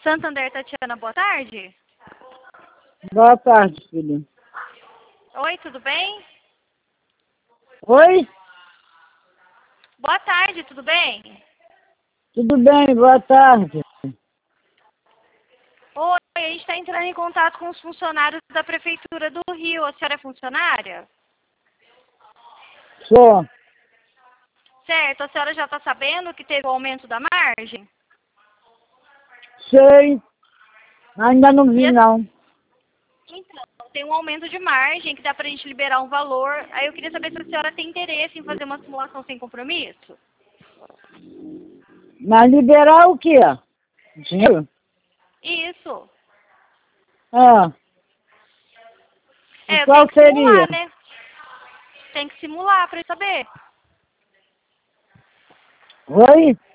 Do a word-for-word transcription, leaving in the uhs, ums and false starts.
Santander, Tatiana, boa tarde. Boa tarde, filho. Oi, tudo bem? Oi? Boa tarde, tudo bem? Tudo bem, boa tarde. Oi, a gente está entrando em contato com os funcionários da Prefeitura do Rio. A senhora é funcionária? Sou. Certo, a senhora já está sabendo que teve o aumento da margem? Sei. Ainda não vi, E a- não. Então, tem um aumento de margem que dá para a gente liberar um valor. Aí eu queria saber se a senhora tem interesse em fazer uma simulação sem compromisso. Mas liberar o quê? Dinheiro? Isso. Ah. E É, eu qual tenho que seria? simular, né? Tem que simular para saber. Oi?